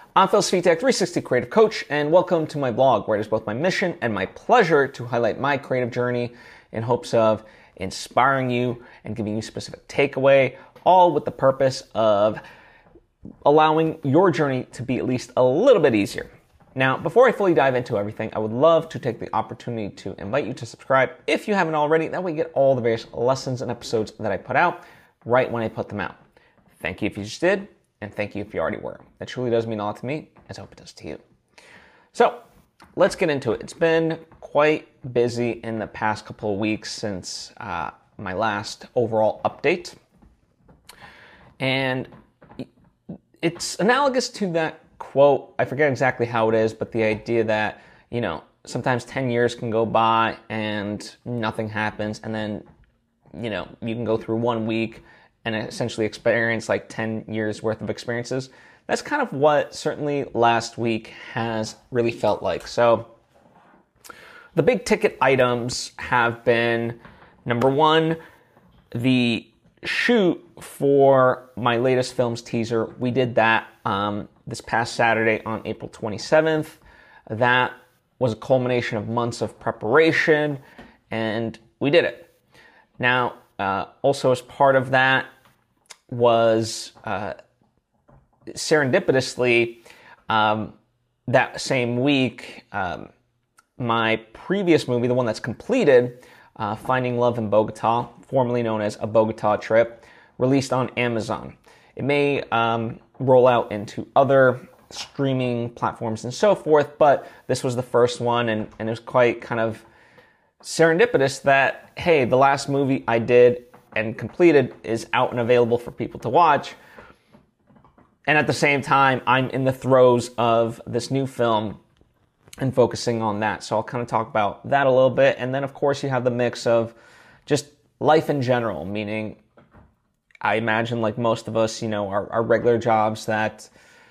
I'm Phil Svitek, 360 Creative Coach, and welcome to my blog, where it is both my mission and my pleasure to highlight my creative journey in hopes of inspiring you and giving you specific takeaway, all with the purpose of allowing your journey to be at least a little bit easier. Now, before I fully dive into everything, I would love to take the opportunity to invite you to subscribe if you haven't already. That way you get all the various lessons and episodes that I put out right when I put them out. Thank you if you just did, and thank you if you already were. That truly does mean a lot to me, as I hope it does to you. So, let's get into it. It's been quite busy in the past couple of weeks since my last overall update. And it's analogous to that quote. I forget exactly how it is, but the idea that, sometimes 10 years can go by and nothing happens, and then, you can go through 1 week and essentially experience like 10 years worth of experiences. That's kind of what certainly last week has really felt like. So the big ticket items have been, number one, the shoot for my latest film's teaser. We did that this past Saturday on April 27th. That was a culmination of months of preparation, and we did it. Now, also as part of that was serendipitously that same week, my previous movie, the one that's completed, Finding Love in Bogota, formerly known as A Bogota Trip, released on Amazon. It may roll out into other streaming platforms and so forth, but this was the first one, and it was quite kind of serendipitous that, hey, the last movie I did and completed is out and available for people to watch. And at the same time, I'm in the throes of this new film and focusing on that. So I'll kind of talk about that a little bit. And then, of course, you have the mix of just life in general, meaning I imagine like most of us, our regular jobs that,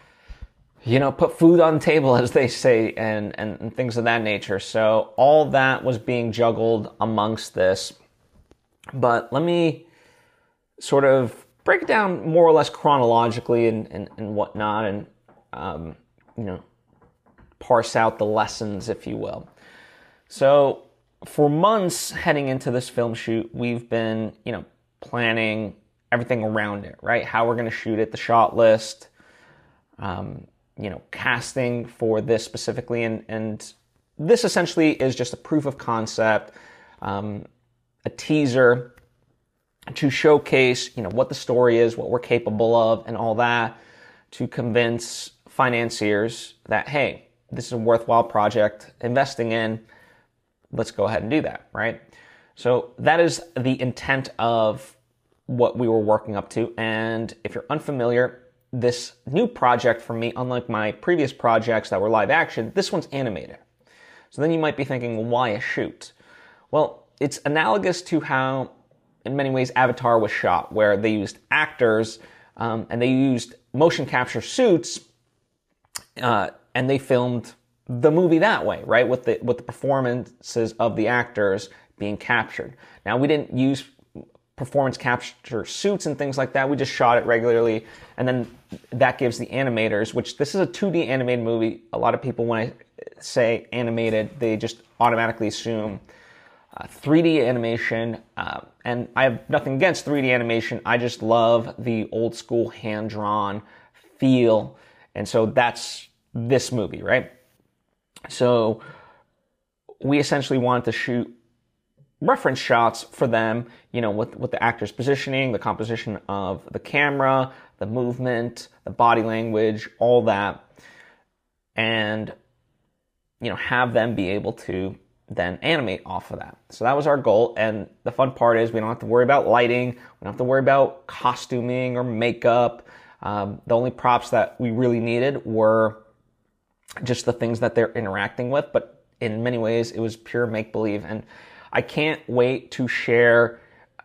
put food on the table, as they say, and things of that nature. So all that was being juggled amongst this. But let me sort of break it down more or less chronologically and whatnot, and, parse out the lessons, if you will. So for months heading into this film shoot, we've been, planning everything around it, right? How we're going to shoot it, the shot list, casting for this specifically. And this essentially is just a proof of concept, a teaser to showcase, what the story is, what we're capable of, and all that, to convince financiers that, hey, this is a worthwhile project investing in. Let's go ahead and do that, right? So that is the intent of what we were working up to. And if you're unfamiliar, this new project for me, unlike my previous projects that were live action, this one's animated. So then you might be thinking, well, why a shoot? Well, it's analogous to how, in many ways, Avatar was shot, where they used actors and they used motion capture suits, and they filmed the movie that way, right? With the performances of the actors being captured. Now, we didn't use performance capture suits and things like that. We just shot it regularly, and then that gives the animators, which this is a 2D animated movie. A lot of people, when I say animated, they just automatically assume 3D animation, and I have nothing against 3D animation. I just love the old school hand-drawn feel, and so that's this movie, right? So we essentially wanted to shoot reference shots for them, with the actors' positioning, the composition of the camera, the movement, the body language, all that, and, have them be able to then animate off of that. So that was our goal, and the fun part is we don't have to worry about lighting, we don't have to worry about costuming or makeup. The only props that we really needed were just the things that they're interacting with, but in many ways it was pure make-believe, and I can't wait to share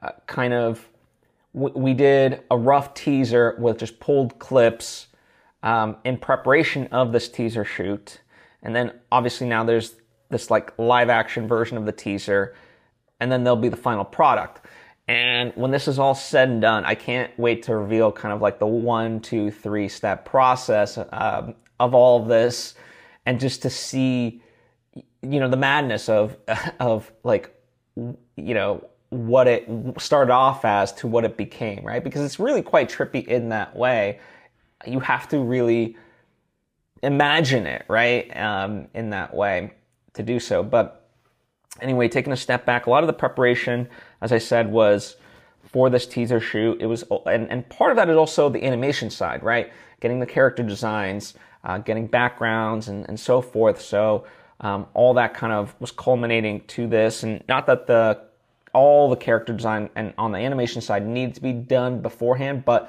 we did a rough teaser with just pulled clips in preparation of this teaser shoot, and then obviously now there's this like live action version of the teaser, and then there'll be the final product. And when this is all said and done, I can't wait to reveal kind of like the 1, 2, 3 step process of all of this, and just to see, the madness of like, what it started off as to what it became, right? Because it's really quite trippy in that way. You have to really imagine it, right? In that way to do so. But anyway, taking a step back, a lot of the preparation, as I said, was for this teaser shoot. It was, and part of that is also the animation side, right? Getting the character designs, getting backgrounds, and so forth. So all that kind of was culminating to this, and not that all the character design and on the animation side needed to be done beforehand, but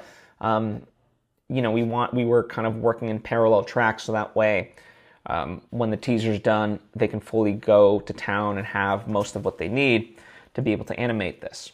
we were kind of working in parallel tracks, so that way when the teaser's done, they can fully go to town and have most of what they need to be able to animate this.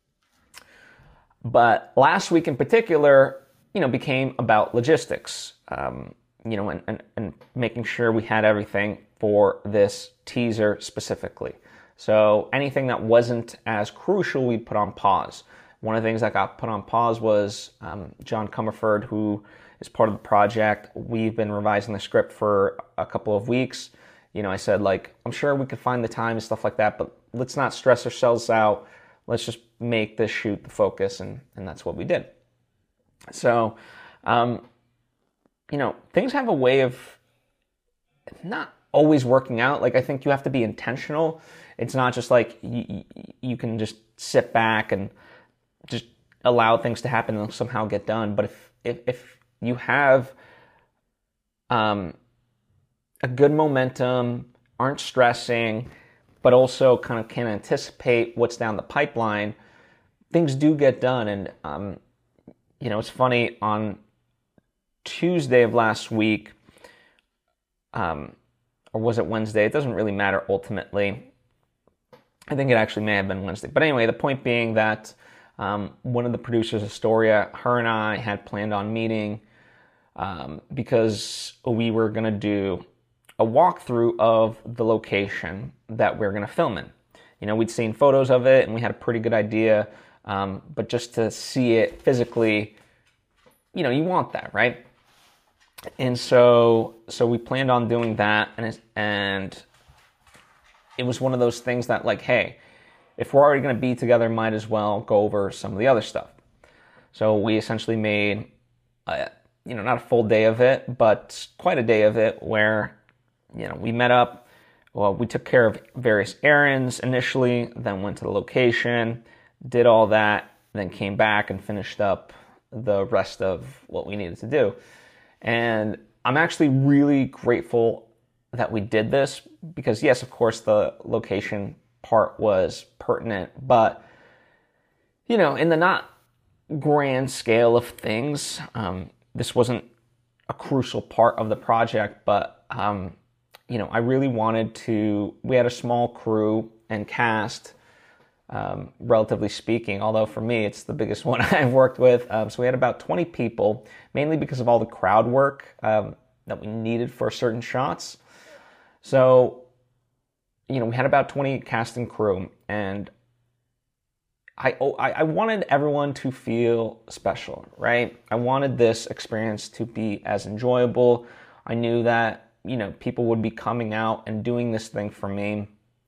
But last week in particular, became about logistics, and making sure we had everything for this teaser specifically. So anything that wasn't as crucial, we put on pause. One of the things that got put on pause was John Comerford, who is part of the project. We've been revising the script for a couple of weeks. I said, I'm sure we could find the time and stuff like that, but let's not stress ourselves out. Let's just make this shoot the focus, and that's what we did. So, things have a way of not always working out. I think you have to be intentional. It's not just like you can just sit back and just allow things to happen and somehow get done. But if you have a good momentum, aren't stressing, but also kind of can anticipate what's down the pipeline, things do get done. And it's funny, on Tuesday of last week, or was it Wednesday? It doesn't really matter ultimately. I think it actually may have been Wednesday. But anyway, the point being that one of the producers, Astoria, her and I had planned on meeting because we were going to do a walkthrough of the location that we're going to film in. We'd seen photos of it and we had a pretty good idea, but just to see it physically, you want that, right? And so we planned on doing that, and it was one of those things that, hey, if we're already going to be together, might as well go over some of the other stuff. So we essentially made, not a full day of it, but quite a day of it, where, we met up. Well, we took care of various errands initially, then went to the location, did all that, then came back and finished up the rest of what we needed to do. And I'm actually really grateful that we did this, because yes, of course, the location part was pertinent, but, in the not grand scale of things, this wasn't a crucial part of the project, but, I really wanted to, we had a small crew and cast, relatively speaking, although for me, it's the biggest one I've worked with. So we had about 20 people, mainly because of all the crowd work that we needed for certain shots. So, we had about 20 cast and crew, and I wanted everyone to feel special, right? I wanted this experience to be as enjoyable. I knew that, people would be coming out and doing this thing for me.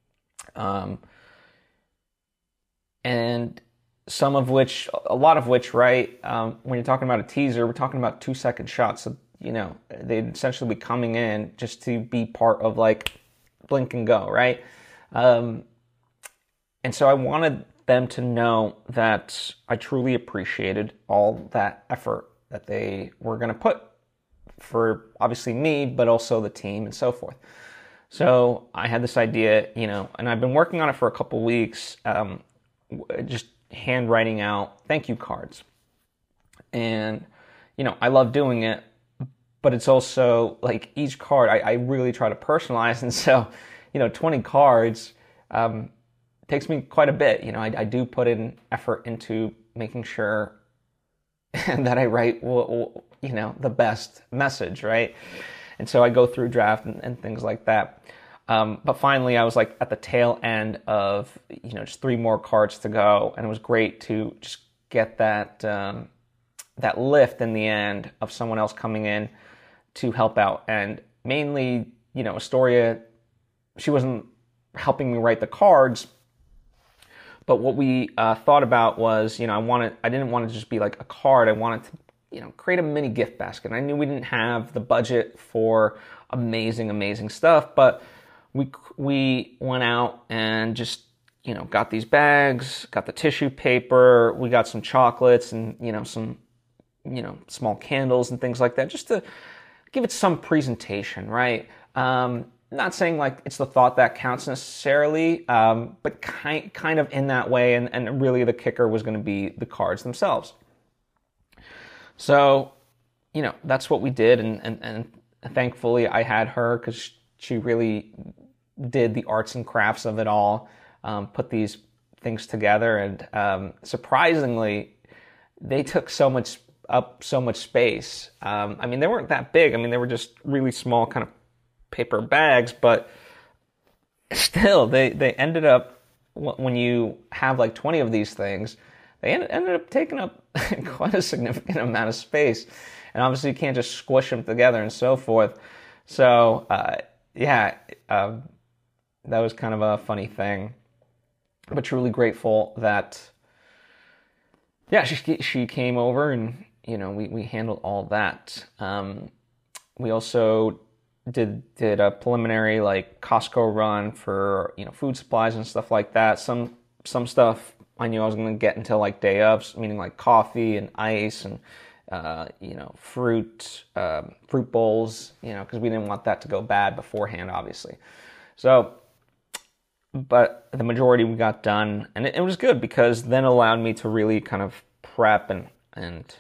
And a lot of which, right, when you're talking about a teaser, we're talking about 2-second shots. So, they'd essentially be coming in just to be part of blink and go, right? And so I wanted them to know that I truly appreciated all that effort that they were going to put for obviously me, but also the team and so forth. So I had this idea, and I've been working on it for a couple weeks, just handwriting out thank you cards. And, I love doing it, but it's also each card, I really try to personalize. And so, 20 cards takes me quite a bit. I do put in effort into making sure that I write, the best message, right? And so I go through draft and things like that. But finally, I was like at the tail end of, just 3 more cards to go, and it was great to just get that lift in the end of someone else coming in to help out. And mainly, Astoria, she wasn't helping me write the cards, but what we thought about was, I didn't want to just be like a card. I wanted to, create a mini gift basket. And I knew we didn't have the budget for amazing stuff, but we went out and just, got these bags, got the tissue paper, we got some chocolates and, some, small candles and things like that, just to give it some presentation, right? Not saying like it's the thought that counts necessarily, but kind of in that way, and really the kicker was going to be the cards themselves. So, that's what we did, and thankfully I had her, because she really did the arts and crafts of it all, put these things together, and surprisingly, they took so much space. They weren't that big. They were just really small kind of paper bags, but still, they ended up, when you have like 20 of these things, they ended up taking up quite a significant amount of space. And obviously you can't just squish them together and so forth. So, that was kind of a funny thing, but truly grateful that, she came over, and, we handled all that. We also did a preliminary like Costco run for, food supplies and stuff like that. Some stuff I knew I was going to get until like day of, meaning like coffee and ice and, fruit bowls, because we didn't want that to go bad beforehand, obviously. So, but the majority we got done, and it was good, because then it allowed me to really kind of prep and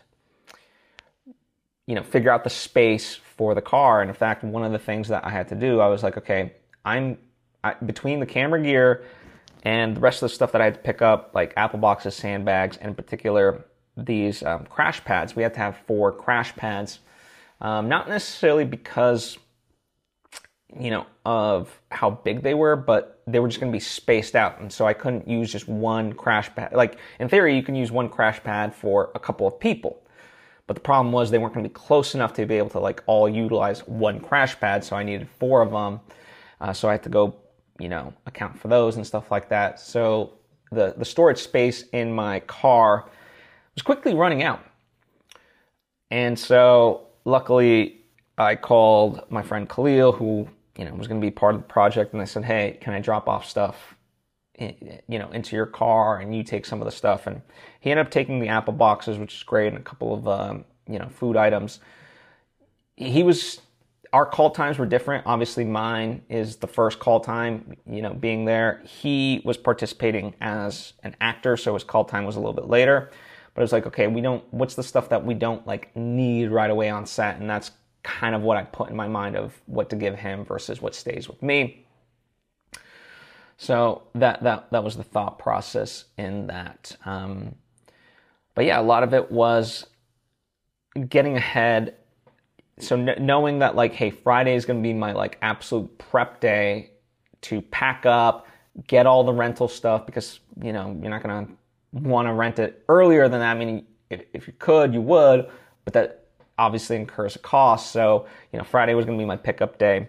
figure out the space for the car. And in fact, one of the things that I had to do, I was like, okay, between the camera gear and the rest of the stuff that I had to pick up, like Apple boxes, sandbags, and in particular these crash pads. We had to have 4 crash pads, not necessarily because of how big they were, but they were just going to be spaced out, and so I couldn't use just one crash pad. Like, in theory, you can use one crash pad for a couple of people, but the problem was they weren't going to be close enough to be able to like all utilize one crash pad, so I needed 4 of them. So I had to go, account for those and stuff like that. So the storage space in my car was quickly running out. And so luckily I called my friend Khalil, who, was going to be part of the project, and I said, hey, can I drop off stuff, into your car, and you take some of the stuff? And he ended up taking the Apple boxes, which is great, and a couple of, food items. Our call times were different. Obviously mine is the first call time, being there. He was participating as an actor, so his call time was a little bit later. But it was like, okay, what's the stuff that we don't like need right away on set? And that's kind of what I put in my mind of what to give him versus what stays with me. So that was the thought process in that. But yeah, a lot of it was getting ahead. So knowing that like, hey, Friday is going to be my like absolute prep day to pack up, get all the rental stuff, because, you're not going to want to rent it earlier than that. I mean, if you could, you would, but that obviously incurs a cost. So, Friday was going to be my pickup day.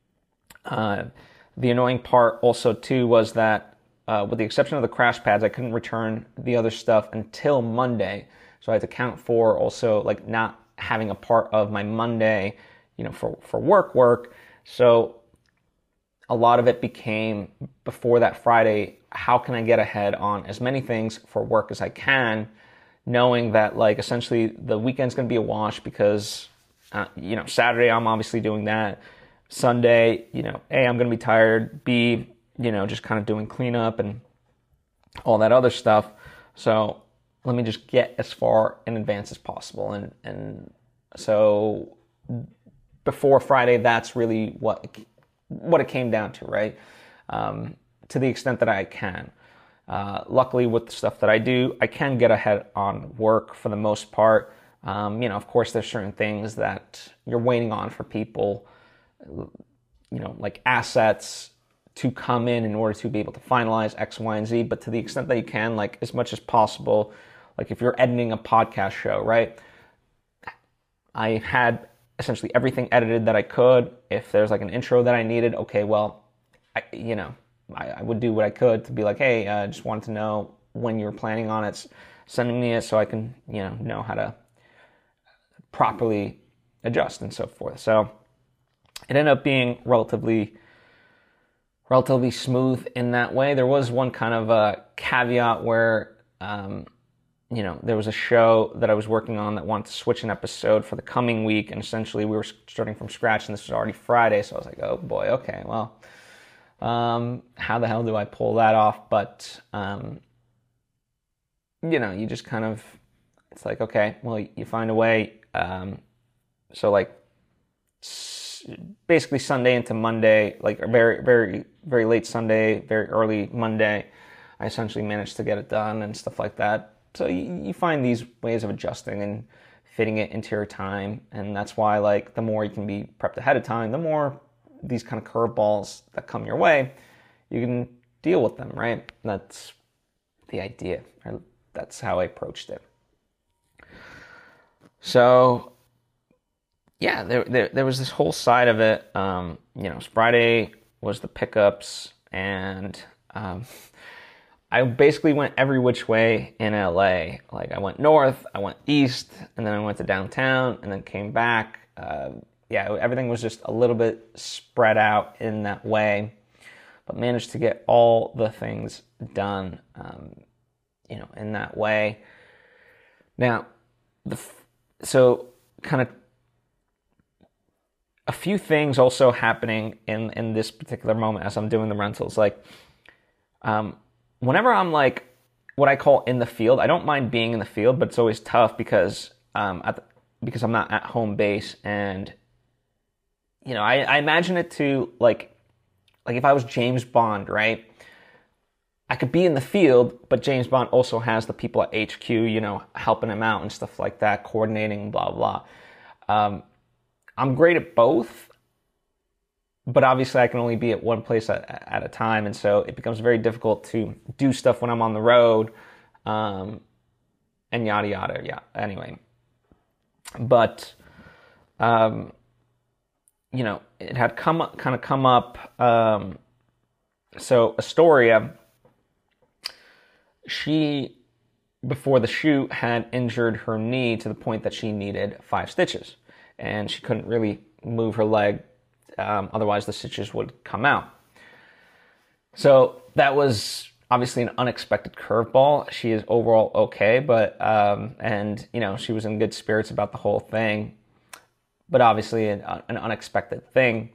The annoying part also too was that with the exception of the crash pads, I couldn't return the other stuff until Monday. So I had to count for also like not having a part of my Monday, for work. So a lot of it became before that Friday, how can I get ahead on as many things for work as I can, knowing that like essentially the weekend's going to be a wash because, Saturday I'm obviously doing that. Sunday, A, I'm going to be tired. B, just kind of doing cleanup and all that other stuff. So let me just get as far in advance as possible. And so before Friday, that's really what it came down to, right? To the extent that I can. Luckily, with the stuff that I do, I can get ahead on work for the most part. Of course, there's certain things that you're waiting on for people, like assets to come in order to be able to finalize X, Y, and Z. But to the extent that you can, like as much as possible, like if you're editing a podcast show, right? I had essentially everything edited that I could. If there's like an intro that I needed, okay, well, I would do what I could to be like, hey, I just wanted to know when you were planning on it, sending me it so I can, know how to properly adjust and so forth. So it ended up being relatively smooth in that way. There was one kind of a caveat where, there was a show that I was working on that wanted to switch an episode for the coming week, and essentially we were starting from scratch, and this was already Friday, so I was like, oh boy, okay, well, how the hell do I pull that off? But, you just kind of, it's like, okay, well, you find a way. So like basically Sunday into Monday, like very, very, very late Sunday, very early Monday, I essentially managed to get it done and stuff like that. So you find these ways of adjusting and fitting it into your time. And that's why, like, the more you can be prepped ahead of time, the more these kind of curveballs that come your way, you can deal with them, right? That's the idea. That's how I approached it. So, yeah, there was this whole side of it. Friday was the pickups, and I basically went every which way in LA. Like, I went north, I went east, and then I went to downtown, and then came back. Everything was just a little bit spread out in that way, but managed to get all the things done, in that way. Now, so kind of a few things also happening in this particular moment as I'm doing the rentals. Like, whenever I'm like what I call in the field, I don't mind being in the field, but it's always tough because because I'm not at home base, and I imagine it to like if I was James Bond, right? I could be in the field, but James Bond also has the people at HQ, helping him out and stuff like that, coordinating, blah blah. I'm great at both, but obviously I can only be at one place at a time, and so it becomes very difficult to do stuff when I'm on the road, and yada yada. Yeah. Anyway, but it had come up. So Astoria, she before the shoot had injured her knee to the point that she needed 5 stitches, and she couldn't really move her leg. Otherwise, the stitches would come out. So that was obviously an unexpected curveball. She is overall okay, but she was in good spirits about the whole thing. But obviously, an unexpected thing.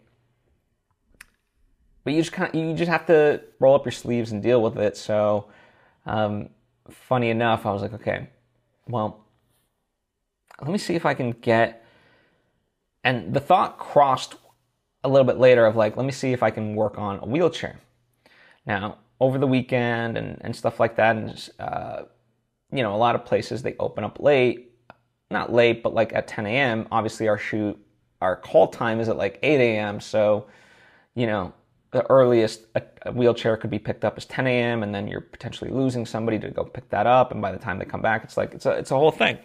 But you just have to roll up your sleeves and deal with it. So, funny enough, I was like, okay, well, let me see if I can get. And the thought crossed a little bit later of like, let me see if I can work on a wheelchair. Now, over the weekend and stuff like that, and a lot of places, they open up late. Not late, but like at 10 a.m. Obviously, our call time is at like 8 a.m. So, the earliest a wheelchair could be picked up is 10 a.m. and then you're potentially losing somebody to go pick that up. And by the time they come back, it's a whole thing.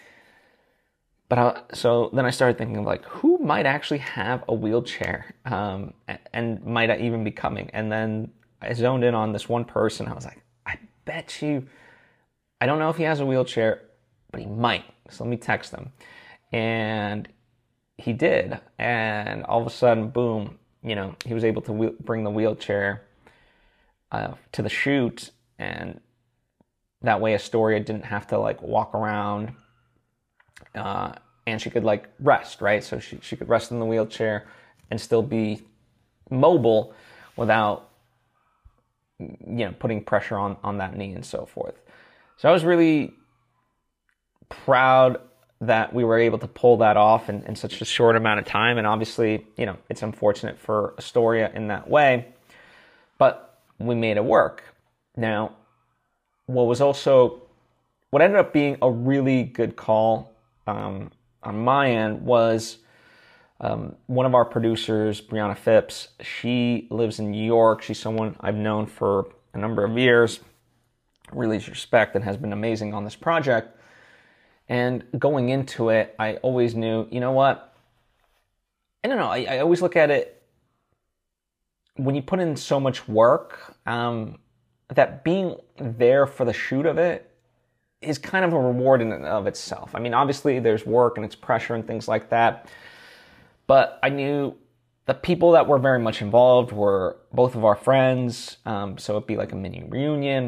But so then I started thinking of like, who might actually have a wheelchair, and might even be coming. And then I zoned in on this one person. I was like, I bet you, I don't know if he has a wheelchair, but he might. So let me text him. And he did. And all of a sudden, boom, he was able to bring the wheelchair to the shoot. And that way Astoria didn't have to like walk around. And she could like rest, right? So she could rest in the wheelchair and still be mobile without, putting pressure on that knee and so forth. So I was really proud that we were able to pull that off in such a short amount of time. And obviously, it's unfortunate for Astoria in that way, but we made it work. Now, what ended up being a really good call on my end was One of our producers, Brianna Phipps, she lives in New York. She's someone I've known for a number of years, really respect, and has been amazing on this project. And going into it, I always knew, you know what? I don't know. I always look at it, when you put in so much work, that being there for the shoot of it is kind of a reward in and of itself. I mean, obviously there's work and it's pressure and things like that, but I knew the people that were very much involved were both of our friends, so it'd be like a mini reunion.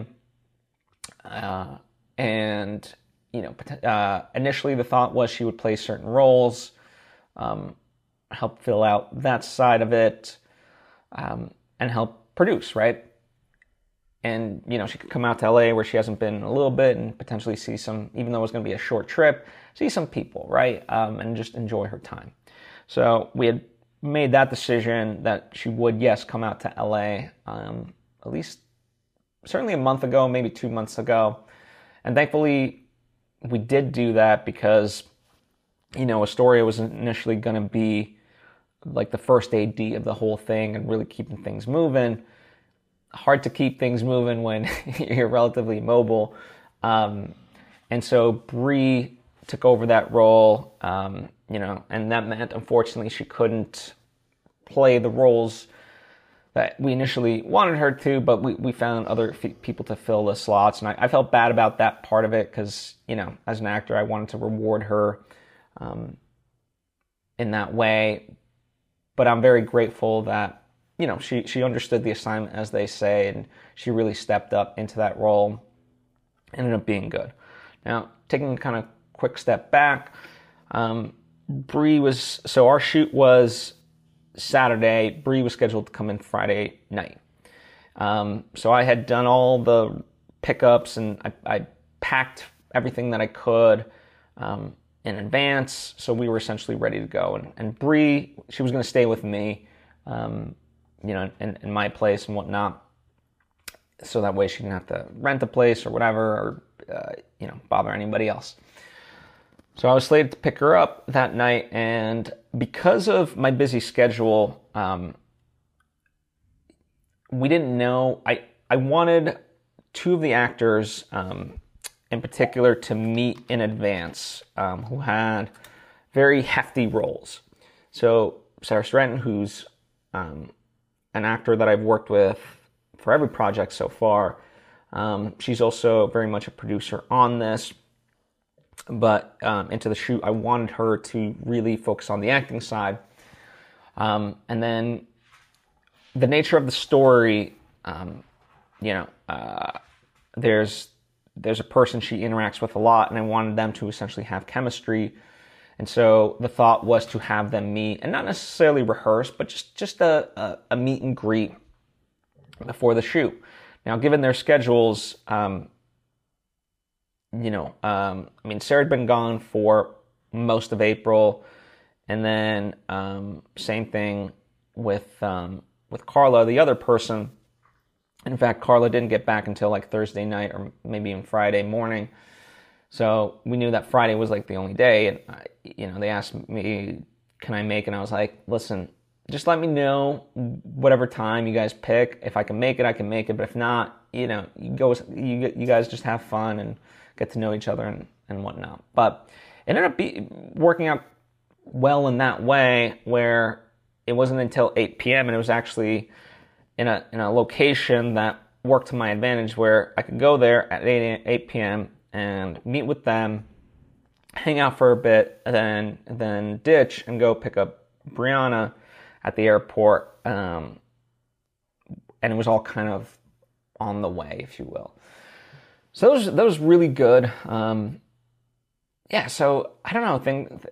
And, you know, initially the thought was she would play certain roles, help fill out that side of it, and help produce, right? And, you know, she could come out to LA where she hasn't been in a little bit and potentially see some, even though it was going to be a short trip, see some people, right? And just enjoy her time. So we had made that decision that she would, yes, come out to LA, at least certainly a month ago, maybe 2 months ago. And thankfully we did do that because, you know, Astoria was initially going to be like the first AD of the whole thing and really keeping things moving. Hard to keep things moving when you're relatively mobile. And so Bree took over that role, you know, and that meant, unfortunately, she couldn't play the roles that we initially wanted her to, but we found other people to fill the slots. And I felt bad about that part of it because, you know, as an actor, I wanted to reward her in that way. But I'm very grateful that, you know, she understood the assignment, as they say, and she really stepped up into that role. Ended up being good. Now, taking a kind of quick step back, Bree was, so our shoot was Saturday. Bree was scheduled to come in Friday night. So I had done all the pickups and I packed everything that I could in advance. So we were essentially ready to go. And Bree, she was going to stay with me, you know, in my place and whatnot. So that way she didn't have to rent a place or whatever, or, you know, bother anybody else. So I was slated to pick her up that night, and because of my busy schedule, we didn't know. I wanted two of the actors in particular to meet in advance, who had very hefty roles. So Sarah Stratton, who's an actor that I've worked with for every project so far, she's also very much a producer on this. But into the shoot, I wanted her to really focus on the acting side. And then the nature of the story, you know, there's a person she interacts with a lot, and I wanted them to essentially have chemistry. And so the thought was to have them meet, and not necessarily rehearse, but just a meet and greet before the shoot. Now, given their schedules, you know, I mean, Sarah had been gone for most of April, and then same thing with Carla, the other person. In fact, Carla didn't get back until like Thursday night or maybe even Friday morning. So we knew that Friday was like the only day, and you know, they asked me, "Can I make?" And I was like, "Listen, just let me know whatever time you guys pick. If I can make it, I can make it. But if not, you know, you guys just have fun and get to know each other and whatnot." But it ended up working out well in that way, where it wasn't until 8 p.m. and it was actually in a location that worked to my advantage, where I could go there at 8 p.m. and meet with them, hang out for a bit, and then ditch and go pick up Brianna at the airport. And it was all kind of on the way, if you will. So that was really good. Yeah, so I don't know,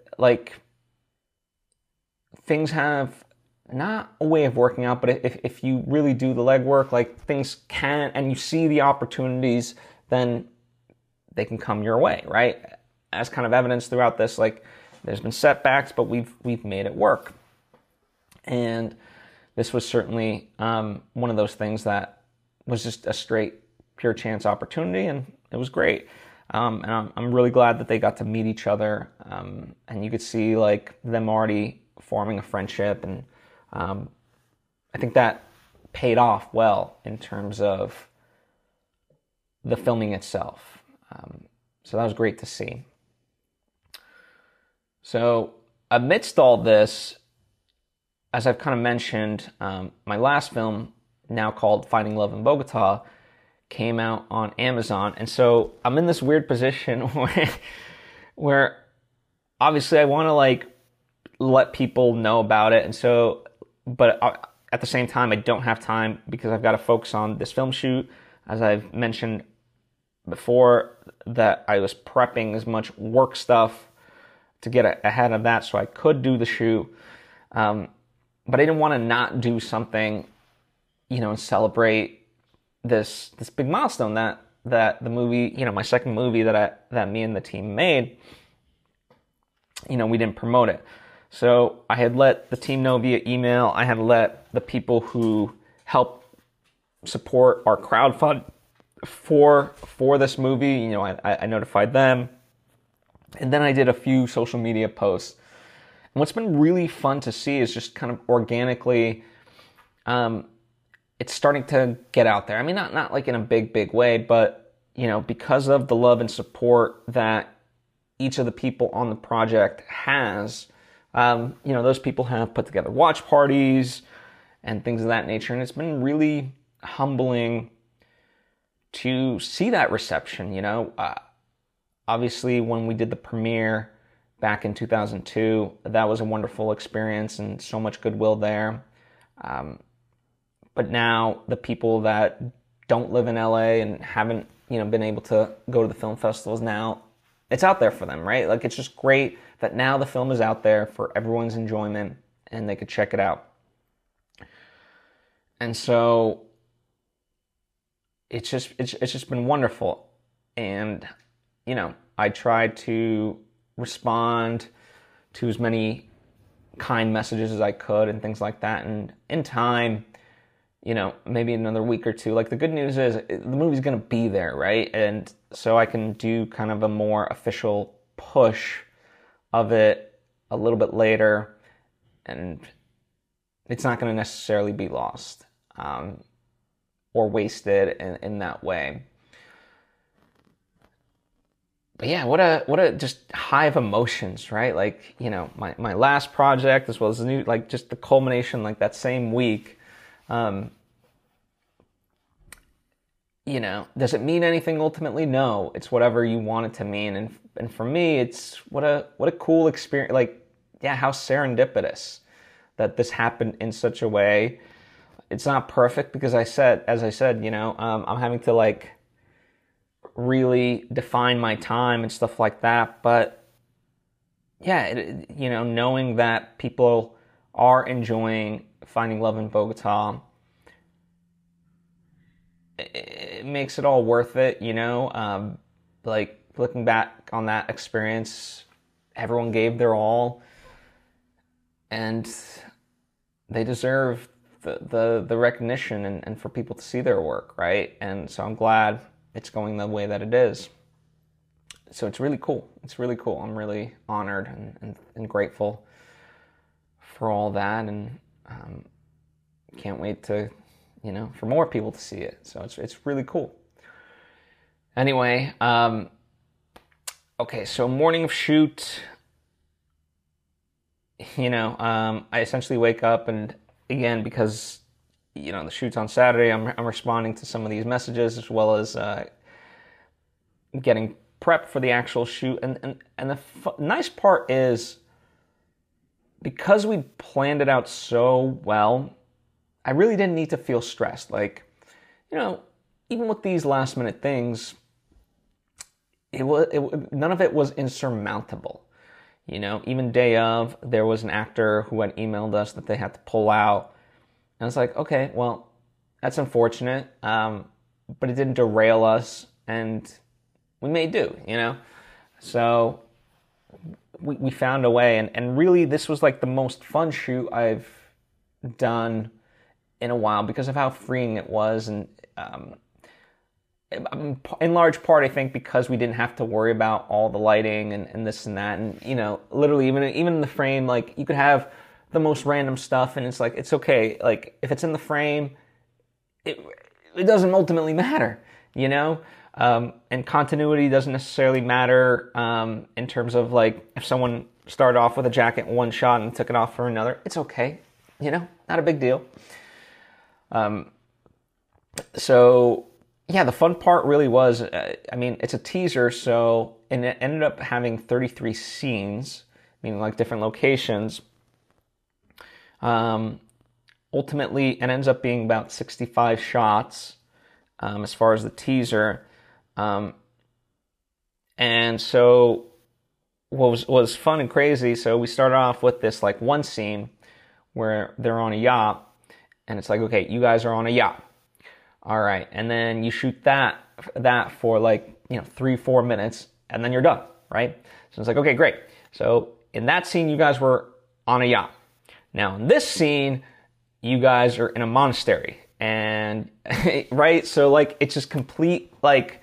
things have not a way of working out, but if you really do the legwork, like things can, and you see the opportunities, then they can come your way, right? As kind of evidence throughout this, like there's been setbacks, but we've made it work. And this was certainly one of those things that was just a straight pure chance opportunity, and it was great. And I'm really glad that they got to meet each other, and you could see like them already forming a friendship, and I think that paid off well in terms of the filming itself. So that was great to see. So amidst all this, as I've kind of mentioned, my last film, now called Finding Love in Bogota, came out on Amazon. And so I'm in this weird position where obviously I want to like let people know about it. And so, but at the same time, I don't have time because I've got to focus on this film shoot. As I've mentioned before, that I was prepping as much work stuff to get ahead of that so I could do the shoot. But I didn't want to not do something, and celebrate this big milestone that the movie, my second movie that me and the team made, we didn't promote it. So I had let the team know via email. I had let the people who help support our crowdfund for this movie, I notified them. And then I did a few social media posts. And what's been really fun to see is just kind of organically, it's starting to get out there. I mean, not like in a big way, but, because of the love and support that each of the people on the project has, those people have put together watch parties and things of that nature. And it's been really humbling to see that reception, Obviously, when we did the premiere back in 2002, that was a wonderful experience and so much goodwill there. But now the people that don't live in LA and haven't, been able to go to the film festivals, now it's out there for them, right? Like, it's just great that now the film is out there for everyone's enjoyment and they could check it out. And so it's just been wonderful. And I tried to respond to as many kind messages as I could and things like that. And in time, maybe another week or two, like, the good news is the movie's going to be there, right? And so I can do kind of a more official push of it a little bit later, and it's not going to necessarily be lost or wasted in that way. But yeah, what a just high of emotions, right? Like, my last project as well as the new, like, just the culmination, like, that same week. Does it mean anything ultimately? No, it's whatever you want it to mean. And for me, it's what a cool experience. Like, yeah, how serendipitous that this happened in such a way. It's not perfect because as I said, I'm having to, like, really define my time and stuff like that. But yeah, knowing that people are enjoying Finding Love in Bogota, it makes it all worth it, like, looking back on that experience, everyone gave their all, and they deserve the recognition and for people to see their work, right? And so I'm glad it's going the way that it is. So it's really cool. It's really cool. I'm really honored and grateful for all that, and can't wait to, for more people to see it. So it's really cool. Anyway, okay, so morning of shoot, I essentially wake up, and again, because the shoot's on Saturday, I'm responding to some of these messages as well as getting prepped for the actual shoot. And the nice part is, because we planned it out so well, I really didn't need to feel stressed. Like, even with these last minute things, none of it was insurmountable. Even day of, there was an actor who had emailed us that they had to pull out. And it's like, okay, well, that's unfortunate, but it didn't derail us, and we made do, So we found a way, and really this was like the most fun shoot I've done in a while because of how freeing it was, and in large part, I think, because we didn't have to worry about all the lighting and this and that, and literally even in the frame, like, you could have the most random stuff, and it's like, it's okay. Like, if it's in the frame, it doesn't ultimately matter, you know? And continuity doesn't necessarily matter in terms of, like, if someone started off with a jacket in one shot and took it off for another, it's okay, you know? Not a big deal. So, yeah, the fun part really was, I mean, it's a teaser, so, and it ended up having 33 scenes, meaning like different locations. Ultimately, it ends up being about 65 shots as far as the teaser. And so what was fun and crazy, so we started off with this like one scene where they're on a yacht, and it's like, okay, you guys are on a yacht. All right, and then you shoot that for like, you know, 3-4 minutes, and then you're done, right? So it's like, okay, great. So in that scene, you guys were on a yacht. Now in this scene, you guys are in a monastery, and right, so like it's just complete like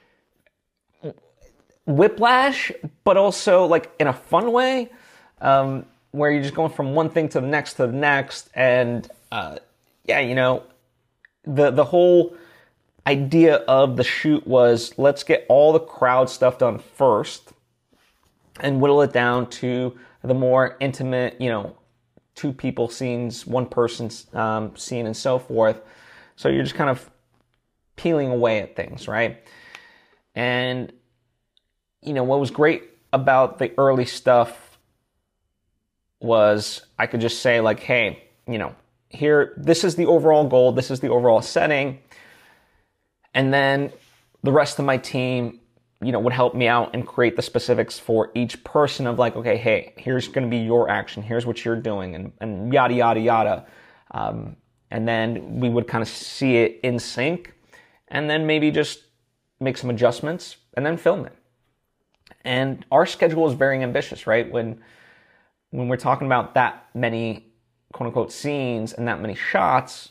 whiplash, but also like in a fun way, where you're just going from one thing to the next, and yeah, you know. The whole idea of the shoot was, let's get all the crowd stuff done first and whittle it down to the more intimate, you know, 2 people scenes, 1 person's scene, and so forth. So you're just kind of peeling away at things, right? And, you know, what was great about the early stuff was I could just say, like, hey, you know, here, this is the overall goal, this is the overall setting, and then the rest of my team, you know, would help me out and create the specifics for each person of like, okay, hey, here's going to be your action, here's what you're doing, and yada, yada, yada. And then we would kind of see it in sync, and then maybe just make some adjustments, and then film it. And our schedule is very ambitious, right? When we're talking about that many quote-unquote scenes and that many shots,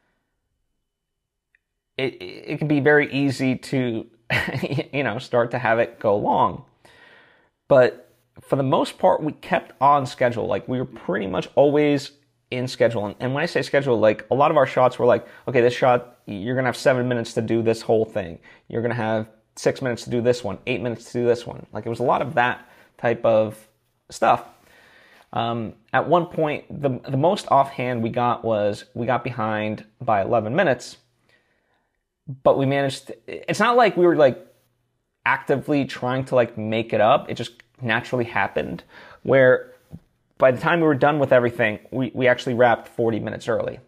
it can be very easy to, you know, start to have it go long. But for the most part, we kept on schedule. Like, we were pretty much always in schedule. And when I say schedule, like, a lot of our shots were like, okay, this shot, you're going to have 7 minutes to do this whole thing. You're going to have 6 minutes to do this one, 8 minutes to do this one. Like, it was a lot of that type of stuff. At one point, the most offhand we got was we got behind by 11 minutes, but we managed to, it's not like we were like actively trying to like make it up. It just naturally happened where by the time we were done with everything, we actually wrapped 40 minutes early.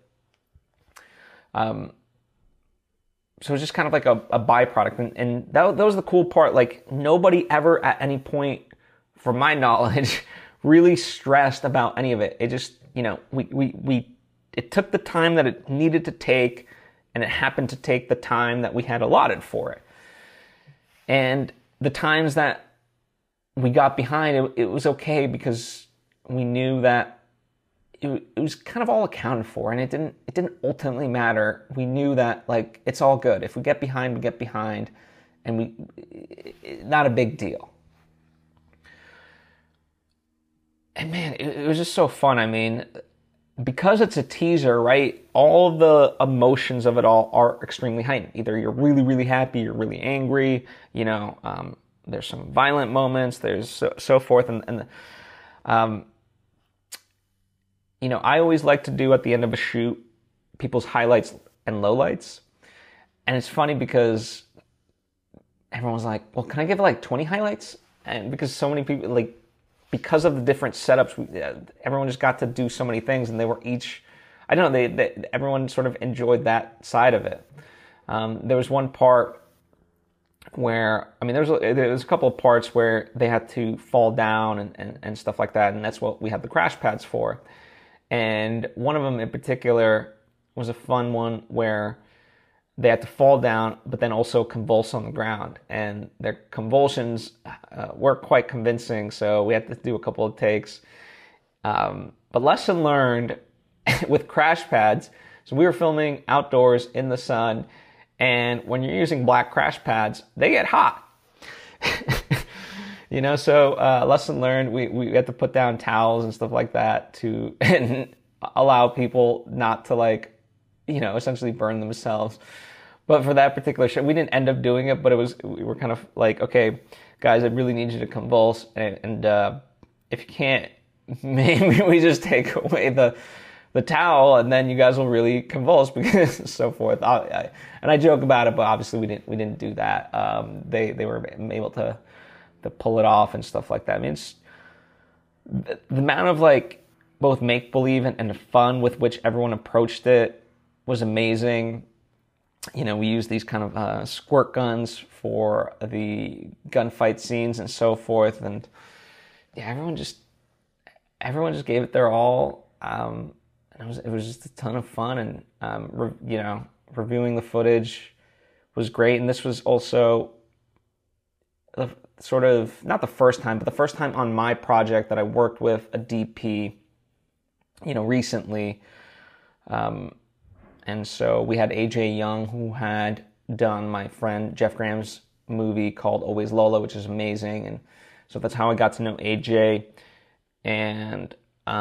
So it was just kind of like a byproduct. And that was the cool part. Like, nobody ever at any point, from my knowledge, really stressed about any of it. It just, you know, it took the time that it needed to take, and it happened to take the time that we had allotted for it. And the times that we got behind, it was okay because we knew that it was kind of all accounted for, and it didn't ultimately matter. We knew that, like, it's all good. If we get behind, we get behind, and not a big deal. And man, it was just so fun. I mean, because it's a teaser, right? All the emotions of it all are extremely heightened. Either you're really, really happy, you're really angry, you know, there's some violent moments, there's so forth. And you know, I always like to do at the end of a shoot, people's highlights and lowlights. And it's funny because everyone's like, well, can I give like 20 highlights? And because so many people, like, because of the different setups, everyone just got to do so many things, and they were each, I don't know, everyone sort of enjoyed that side of it. There was one part where, I mean, there was a couple of parts where they had to fall down and stuff like that, and that's what we had the crash pads for. And one of them in particular was a fun one where they had to fall down, but then also convulse on the ground. And their convulsions were quite convincing, so we had to do a couple of takes. But lesson learned with crash pads, so we were filming outdoors in the sun, and when you're using black crash pads, they get hot. So lesson learned, we had to put down towels and stuff like that to and allow people not to like, essentially burn themselves. But for that particular show, we didn't end up doing it, but we were kind of like, okay, guys, I really need you to convulse, and if you can't, maybe we just take away the towel, and then you guys will really convulse because so forth. And I joke about it, but obviously we didn't do that. They were able to pull it off and stuff like that. I mean, it's the amount of like both make believe and the fun with which everyone approached it was amazing. We used these kind of squirt guns for the gunfight scenes and so forth, and yeah, everyone just gave it their all. And it was just a ton of fun, and reviewing the footage was great. And this was also sort of not the first time, but the first time on my project that I worked with a DP, recently. And so we had AJ Young, who had done my friend Jeff Graham's movie called Always Lola, which is amazing. And so that's how I got to know AJ. And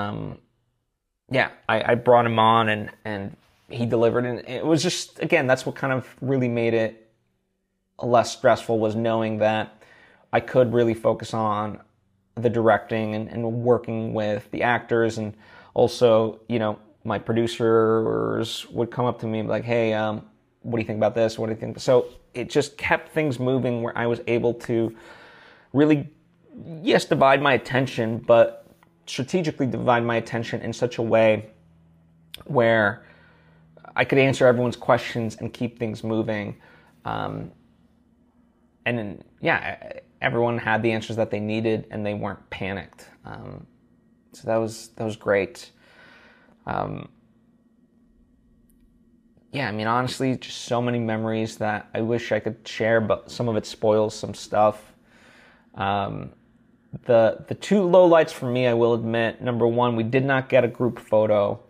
I brought him on, and he delivered. And it was just, again, that's what kind of really made it less stressful, was knowing that I could really focus on the directing and working with the actors. And also, my producers would come up to me and be like, hey, what do you think about this? What do you think? So it just kept things moving, where I was able to really, yes, divide my attention, but strategically divide my attention in such a way where I could answer everyone's questions and keep things moving. Everyone had the answers that they needed, and they weren't panicked. So that was great. Honestly, just so many memories that I wish I could share, but some of it spoils some stuff. The two lowlights for me, I will admit, number one, we did not get a group photo.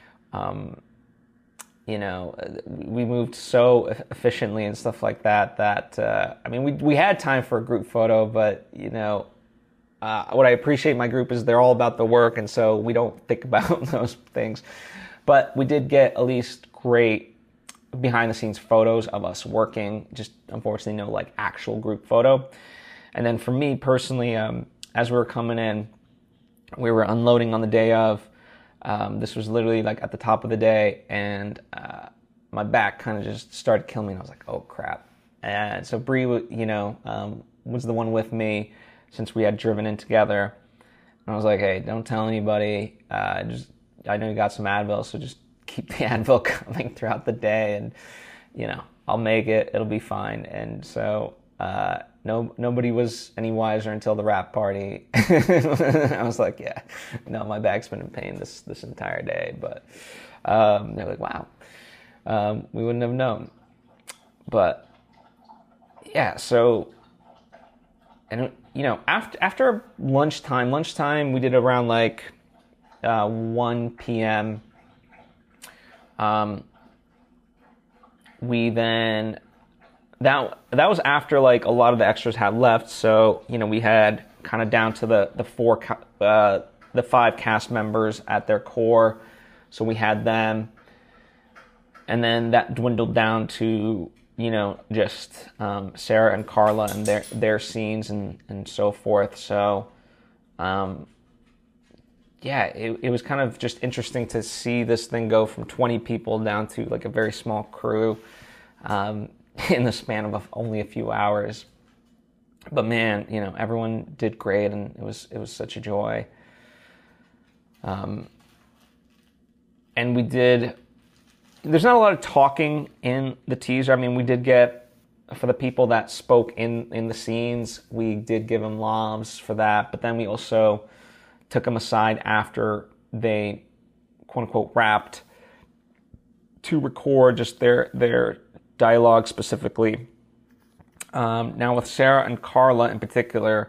We moved so efficiently and stuff like that we had time for a group photo, but what I appreciate my group is they're all about the work, and so we don't think about those things. But we did get at least great behind the scenes photos of us working, just unfortunately no like actual group photo. And then for me personally, as we were coming in, we were unloading on the day of. This was literally like at the top of the day, and my back kind of just started killing me, and I was like, oh crap. And so Bree, was the one with me, since we had driven in together. And I was like, hey, don't tell anybody. I know you got some Advil, so just keep the Advil coming throughout the day, and I'll make it. It'll be fine. And so nobody was any wiser until the wrap party. I was like, yeah, no, my back's been in pain this entire day. But they're like, wow, we wouldn't have known. But yeah, so, and after lunchtime, we did around like 1 p.m. We then, that was after like a lot of the extras had left, so we had kind of down to the 5 cast members at their core, so we had them, and then that dwindled down to just Sarah and Carla and their scenes and so forth. So it was kind of just interesting to see this thing go from 20 people down to like a very small crew in the span of only a few hours. But man, everyone did great, and it was such a joy. And we did. There's not a lot of talking in the teaser. We did get, for the people that spoke in the scenes, we did give them lavs for that. But then we also took them aside after they, quote unquote, wrapped to record just their dialogue specifically. Now with Sarah and Carla in particular,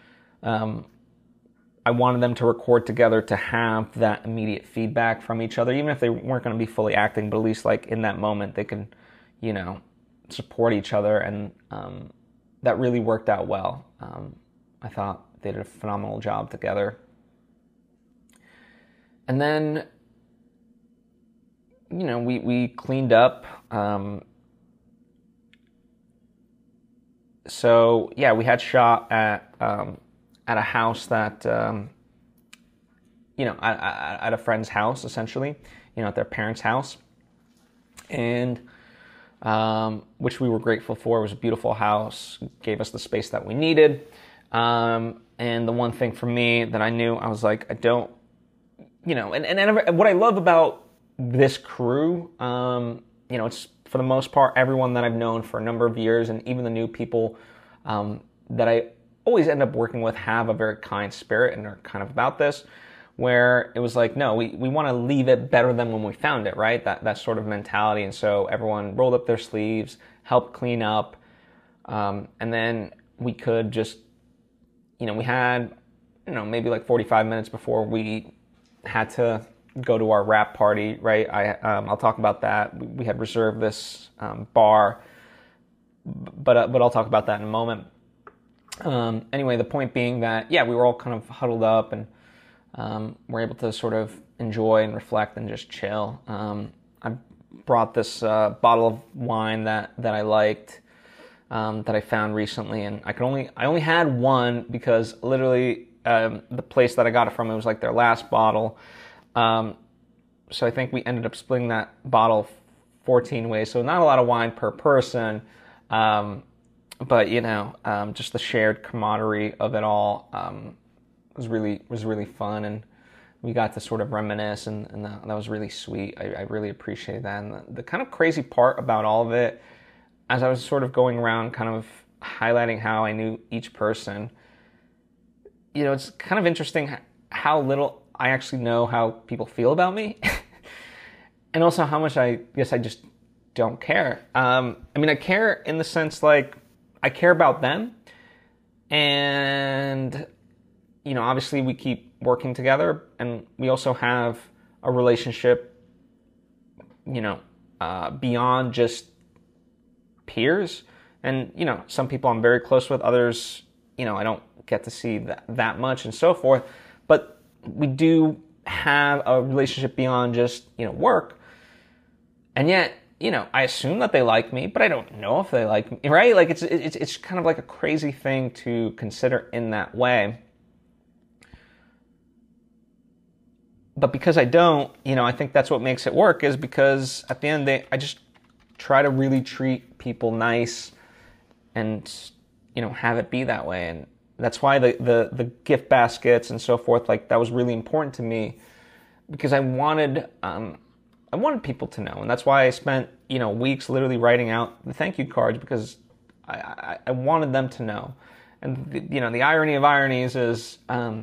I wanted them to record together to have that immediate feedback from each other, even if they weren't going to be fully acting, but at least like in that moment they can, support each other, and that really worked out well. I thought they did a phenomenal job together. And then, we cleaned up. So yeah, we had shot at a house that, at a friend's house, essentially, at their parents' house, and which we were grateful for. It was a beautiful house, gave us the space that we needed. And the one thing for me that I knew, I was like, I don't, and what I love about this crew, it's for the most part everyone that I've known for a number of years, and even the new people that I always end up working with have a very kind spirit and are kind of about this, where it was like, no, we want to leave it better than when we found it, right? That sort of mentality. And so everyone rolled up their sleeves, helped clean up, and then we could just, we had, maybe like 45 minutes before we had to go to our wrap party, right? I'll talk about that. We had reserved this bar, but I'll talk about that in a moment. Anyway, the point being that, yeah, we were all kind of huddled up and we're able to sort of enjoy and reflect and just chill. I brought this bottle of wine that I liked, that I found recently, and I only had one because literally the place that I got it from, it was like their last bottle. So I think we ended up splitting that bottle 14 ways. So not a lot of wine per person, but just the shared camaraderie of it all was really fun, and we got to sort of reminisce, and that was really sweet. I really appreciate that. And the kind of crazy part about all of it, as I was sort of going around kind of highlighting how I knew each person, it's kind of interesting how little I actually know how people feel about me, and also how much I guess I just don't care. I care in the sense, like, I care about them, and obviously we keep working together, and we also have a relationship, beyond just peers. And some people I'm very close with, others I don't get to see that much, and so forth. But we do have a relationship beyond just work, and yet I assume that they like me, but I don't know if they like me, right? Like it's kind of like a crazy thing to consider in that way. But because I don't, I think that's what makes it work, is because at the end of the day, I just try to really treat people nice and have it be that way. And that's why the gift baskets and so forth, like, that was really important to me, because I wanted people to know. And that's why I spent weeks literally writing out the thank you cards, because I wanted them to know. And the irony of ironies is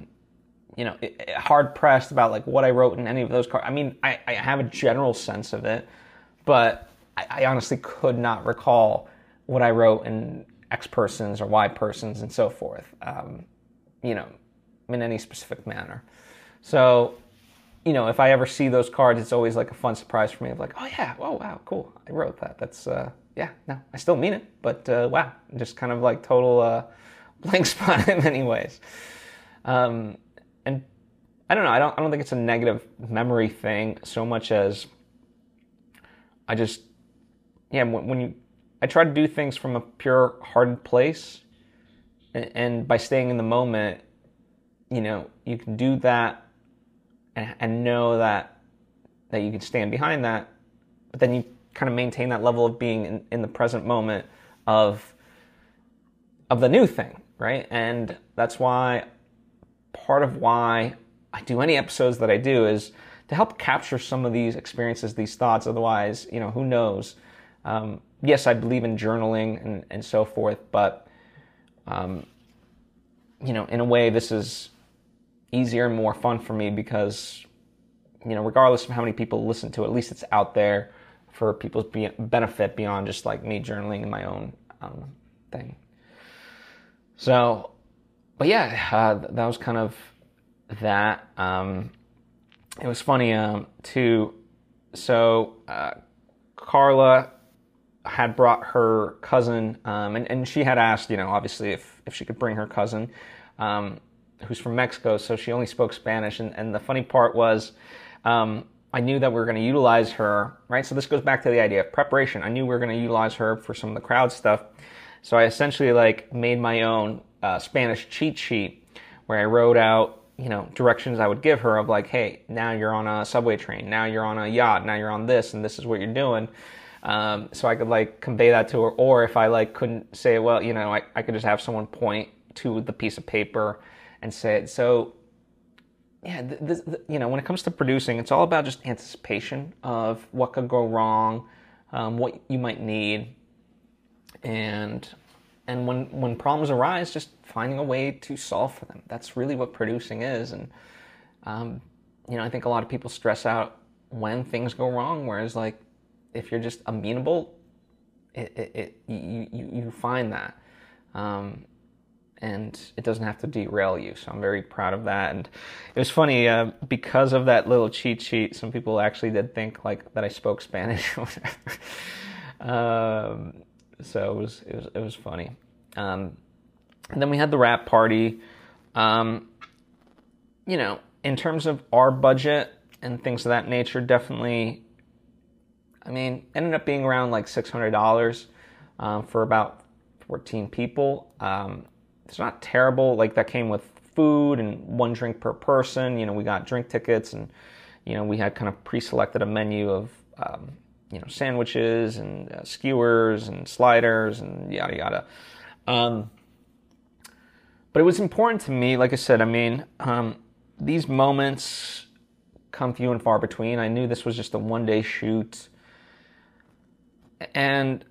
hard pressed about like what I wrote in any of those cards. I have a general sense of it, but I honestly could not recall what I wrote in X persons or Y persons and so forth, in any specific manner. So, if I ever see those cards, it's always like a fun surprise for me of like, oh yeah, oh wow, cool, I wrote that. That's, yeah, no, I still mean it, but wow, just kind of like total blank spot in many ways. And I don't know, I don't think it's a negative memory thing so much as I just, I try to do things from a pure hearted place, and by staying in the moment, you can do that and know that you can stand behind that, but then you kind of maintain that level of being in the present moment of the new thing, right? And that's why, part of why I do any episodes that I do is to help capture some of these experiences, these thoughts. Otherwise, who knows? Yes, I believe in journaling and so forth, but, in a way, this is easier and more fun for me because, regardless of how many people listen to it, at least it's out there for people's benefit beyond just like me journaling in my own thing. So, but yeah, that was kind of that. It was funny, too. So, Carla had brought her cousin, and she had asked, obviously if she could bring her cousin. who's from Mexico, so she only spoke Spanish. And the funny part was, I knew that we were going to utilize her, right? So this goes back to the idea of preparation. I knew we were going to utilize her for some of the crowd stuff. So I essentially like made my own Spanish cheat sheet where I wrote out, directions I would give her of like, hey, now you're on a subway train, now you're on a yacht, now you're on this, and this is what you're doing. So I could like convey that to her, or if I like couldn't say it well, I could just have someone point to the piece of paper and say it. So yeah, when it comes to producing, it's all about just anticipation of what could go wrong, what you might need, and when problems arise, just finding a way to solve for them. That's really what producing is. And I think a lot of people stress out when things go wrong, whereas like if you're just amenable, you find that. And it doesn't have to derail you. So I'm very proud of that. And it was funny, because of that little cheat sheet, some people actually did think like that I spoke Spanish or whatever. So it was funny. And then we had the wrap party. In terms of our budget and things of that nature, definitely, ended up being around like $600 for about 14 people. It's not terrible. Like that came with food and one drink per person. We got drink tickets and, we had kind of pre-selected a menu of, sandwiches and skewers and sliders and yada yada. But it was important to me, like I said, these moments come few and far between. I knew this was just a one-day shoot. And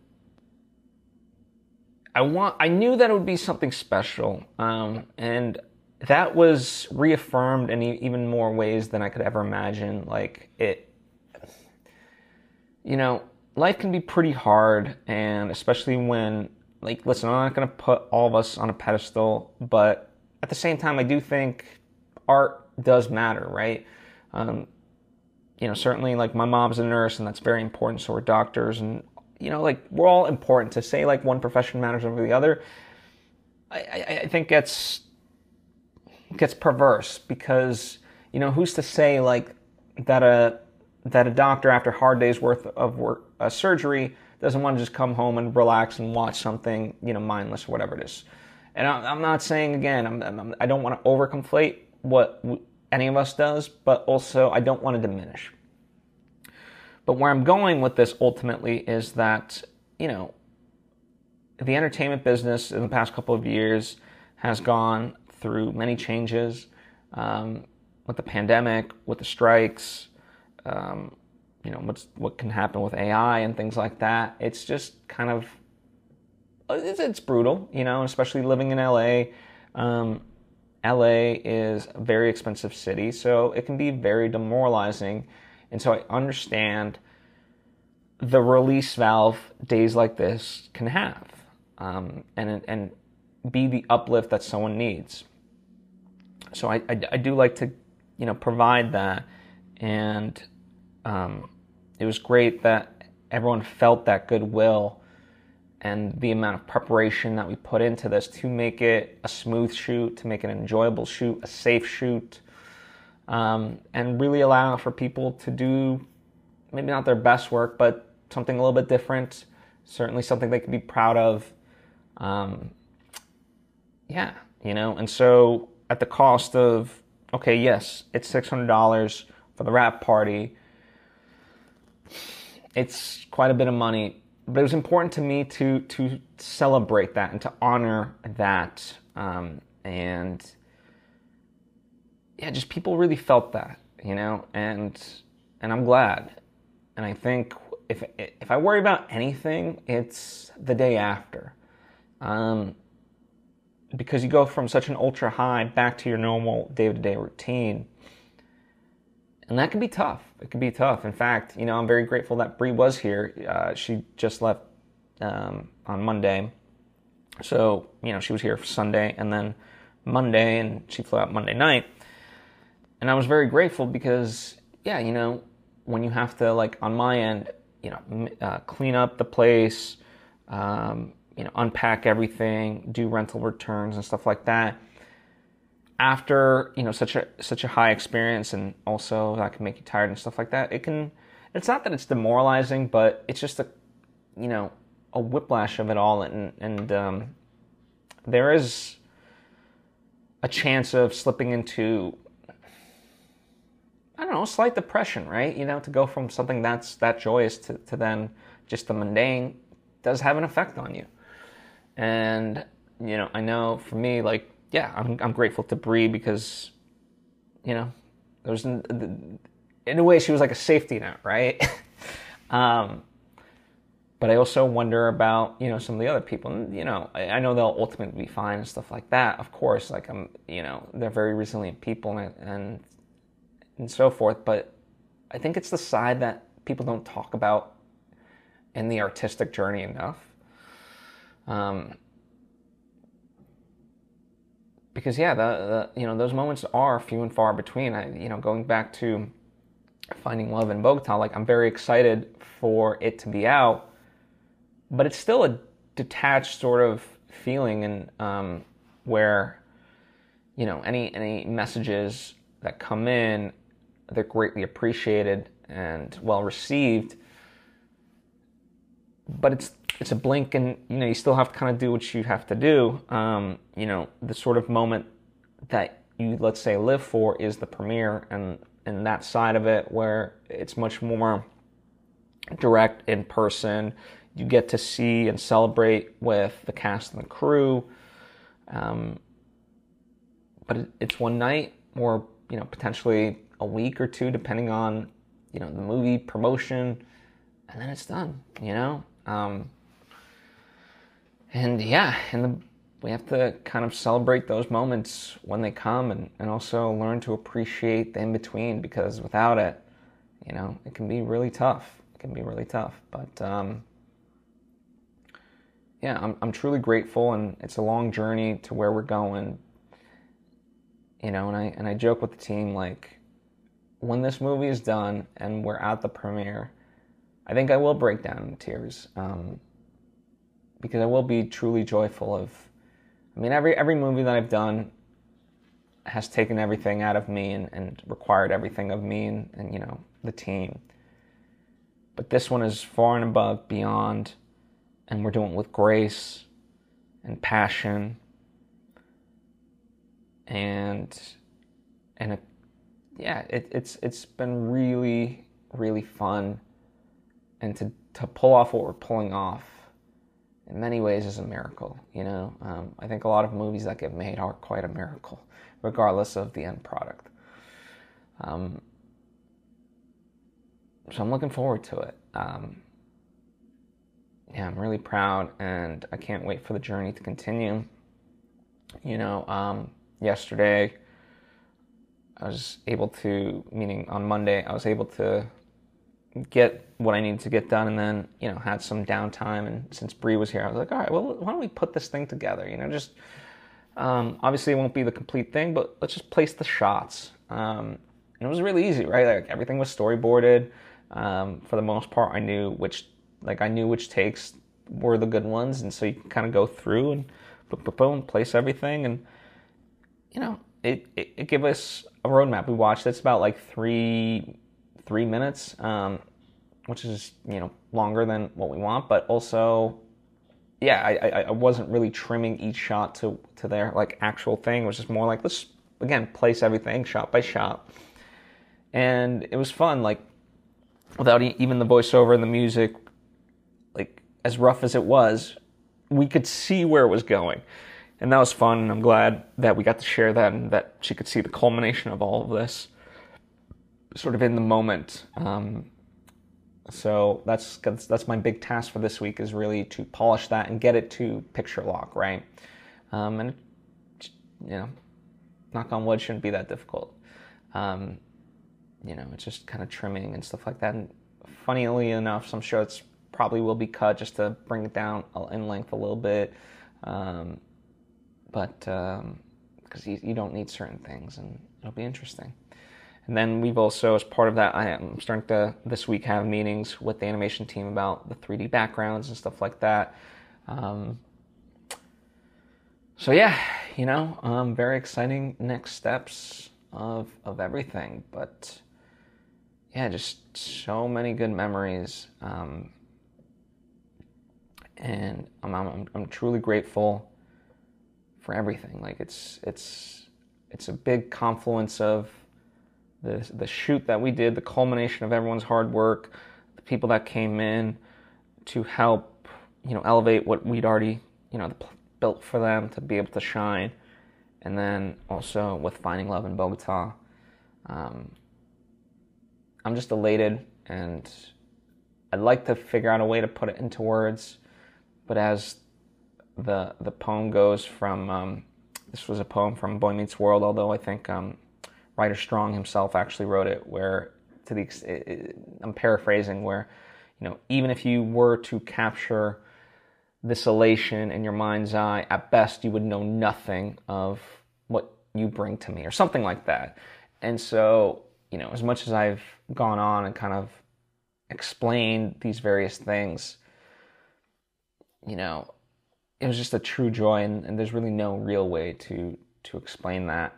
I knew that it would be something special, and that was reaffirmed in even more ways than I could ever imagine. Like life can be pretty hard, and especially when, like, listen, I'm not going to put all of us on a pedestal, but at the same time, I do think art does matter, right? Certainly, like, my mom's a nurse, and that's very important, so we're doctors, and we're all important. To say like one profession matters over the other, I think gets perverse, because who's to say like that a doctor after a hard day's worth of work, surgery, doesn't want to just come home and relax and watch something mindless or whatever it is. And I'm not saying, again, I don't want to overconflate what any of us does, but also I don't want to diminish. But where I'm going with this ultimately is that, the entertainment business in the past couple of years has gone through many changes, with the pandemic, with the strikes, what can happen with AI and things like that. It's just kind of, it's brutal, especially living in LA. LA is a very expensive city, so it can be very demoralizing. And so I understand the release valve days like this can have, and be the uplift that someone needs. So I do like to, provide that, and it was great that everyone felt that goodwill and the amount of preparation that we put into this to make it a smooth shoot, to make it an enjoyable shoot, a safe shoot. And really allow for people to do maybe not their best work, but something a little bit different, certainly something they can be proud of. And so at the cost of, okay, yes, it's $600 for the wrap party. It's quite a bit of money, but it was important to me to celebrate that and to honor that. Just people really felt that, and I'm glad. And I think if I worry about anything, it's the day after, because you go from such an ultra high back to your normal day-to-day routine, and that can be tough. It can be tough. In fact, I'm very grateful that Bree was here. She just left on Monday, so she was here for Sunday and then Monday, and she flew out Monday night. And I was very grateful because, when you have to, like, on my end, clean up the place, unpack everything, do rental returns and stuff like that, after, such a high experience, and also that can make you tired and stuff like that, it's not that it's demoralizing, but it's just a whiplash of it all, and there is a chance of slipping into, I don't know, slight depression, right? To go from something that's that joyous to then just the mundane does have an effect on you. And, I know for me, like, yeah, I'm grateful to Brie because, there's, in a way, she was like a safety net, right? But I also wonder about, some of the other people. And, I know they'll ultimately be fine and stuff like that. Of course, like, they're very resilient people and so forth. But I think it's the side that people don't talk about in the artistic journey enough. Because yeah, those moments are few and far between. Going back to Finding Love in Bogota, like, I'm very excited for it to be out, but it's still a detached sort of feeling, and where any messages that come in, they're greatly appreciated and well received. But it's a blink, and you still have to kind of do what you have to do. The sort of moment that you, let's say, live for is the premiere, and that side of it where it's much more direct, in person. You get to see and celebrate with the cast and the crew. But it's one night, or potentially a week or two, depending on the movie promotion, and then it's done. And yeah, we have to kind of celebrate those moments when they come, and also learn to appreciate the in-between, because without it, it can be really tough. But yeah, I'm truly grateful, and it's a long journey to where we're going. And I joke with the team, like, when this movie is done and we're at the premiere, I think I will break down in tears, because I will be truly joyful of. I mean, every movie that I've done has taken everything out of me and required everything of me and the team. But this one is far and above, beyond, and we're doing it with grace and passion, and it's been really, really fun. And to pull off what we're pulling off, in many ways, is a miracle. I think a lot of movies that get made are quite a miracle, regardless of the end product. So I'm looking forward to it. Yeah, I'm really proud, and I can't wait for the journey to continue. Yesterday, meaning on Monday, I was able to get what I needed to get done, and then had some downtime. And since Brie was here, I was like, all right, well, why don't we put this thing together? Just obviously it won't be the complete thing, but let's just place the shots. And it was really easy, right? Like, everything was storyboarded. For the most part, I knew which takes were the good ones, and so you can kind of go through and boom, place everything, and it gave us a roadmap. We watched it's about like three minutes, which is longer than what we want, but also, yeah, I wasn't really trimming each shot to their like actual thing. It was just more like, let's again place everything shot by shot, and it was fun. Like, without even the voiceover and the music, like, as rough as it was, we could see where it was going, and that was fun. And I'm glad that we got to share that, and that she could see the culmination of all of this sort of in the moment. So that's my big task for this week, is really to polish that and get it to picture lock, right? And knock on wood, shouldn't be that difficult. It's just kind of trimming and stuff like that. And funnily enough, some shots probably will be cut just to bring it down in length a little bit. But because you don't need certain things, and it'll be interesting. And then we've also, as part of that, I am starting to this week have meetings with the animation team about the 3D backgrounds and stuff like that. So yeah, very exciting next steps of everything. But yeah, just so many good memories. And I'm truly grateful for everything. Like it's a big confluence of the shoot that we did, the culmination of everyone's hard work, the people that came in to help, elevate what we'd already, built for them to be able to shine. And then also with Finding Love in Bogota, I'm just elated, and I'd like to figure out a way to put it into words. But as the poem goes from, this was a poem from Boy Meets World, although I think Ryder Strong himself actually wrote it, where I'm paraphrasing, where, even if you were to capture this elation in your mind's eye, at best you would know nothing of what you bring to me, or something like that. And so, as much as I've gone on and kind of explained these various things, it was just a true joy, and there's really no real way to explain that.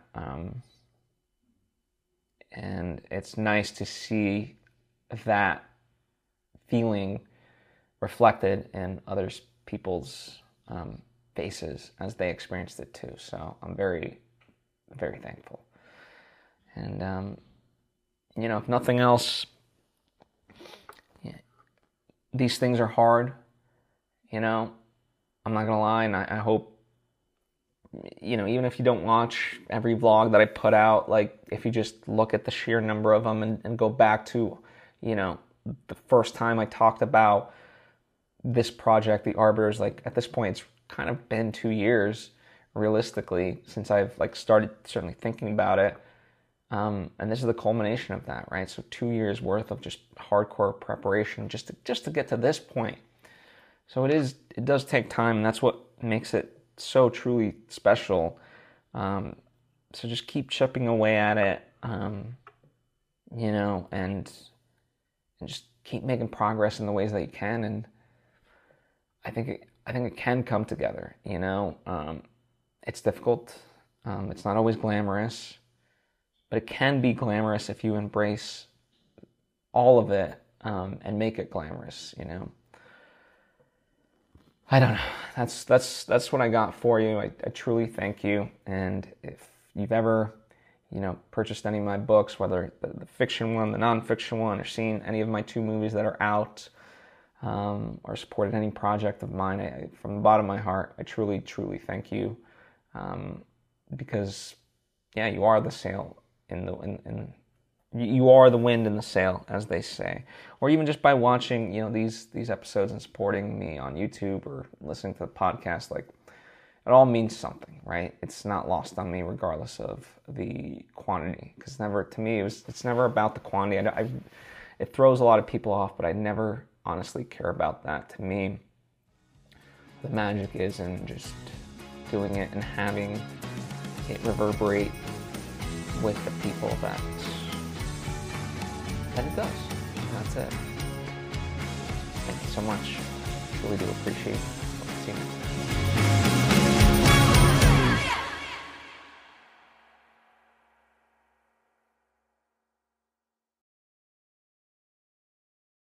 And it's nice to see that feeling reflected in people's faces as they experienced it too. So I'm very, very thankful. And, if nothing else, these things are hard, I'm not going to lie, and I hope, even if you don't watch every vlog that I put out, like, if you just look at the sheer number of them and go back to, the first time I talked about this project, The Arbiters, like, at this point, it's kind of been 2 years, realistically, since I've, started certainly thinking about it. And this is the culmination of that, right? So 2 years worth of just hardcore preparation just to get to this point. So it does take time, and that's what makes it so truly special. So just keep chipping away at it, and just keep making progress in the ways that you can. And I think it can come together. It's difficult. It's not always glamorous, but it can be glamorous if you embrace all of it, and make it glamorous. I don't know. That's what I got for you. I truly thank you. And if you've ever, purchased any of my books, whether the fiction one, the nonfiction one, or seen any of my 2 movies that are out, or supported any project of mine, from the bottom of my heart, I truly, truly thank you. Because, yeah, you are the sail you are the wind in the sail, as they say. Or even just by watching, these episodes and supporting me on YouTube or listening to the podcast, it all means something, right? It's not lost on me regardless of the quantity. Because to me, it's never about the quantity. It throws a lot of people off, but I never honestly care about that. To me, the magic is in just doing it and having it reverberate with the people that it does. And that's it. Thank you so much. Really do appreciate seeing it.